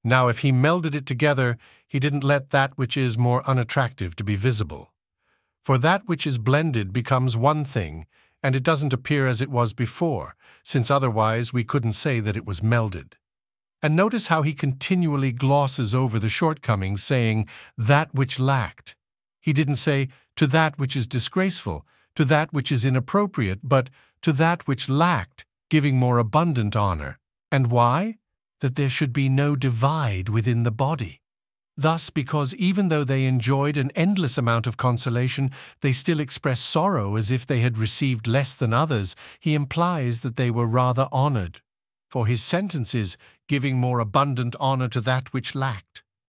Now, if he melded it together, he didn't let that which is more unattractive to be visible. For that which is blended becomes one thing, and it doesn't appear as it was before, since otherwise we couldn't say that it was melded. And notice how he continually glosses over the shortcomings, saying, that which lacked. He didn't say, to that which is disgraceful, to that which is inappropriate, but to that which lacked, giving more abundant honor. And why? That there should be no divide within the body. Thus, because even though they enjoyed an endless amount of consolation, they still express sorrow as if they had received less than others, he implies that they were rather honored. For his sentence is, giving more abundant honor to that which lacked.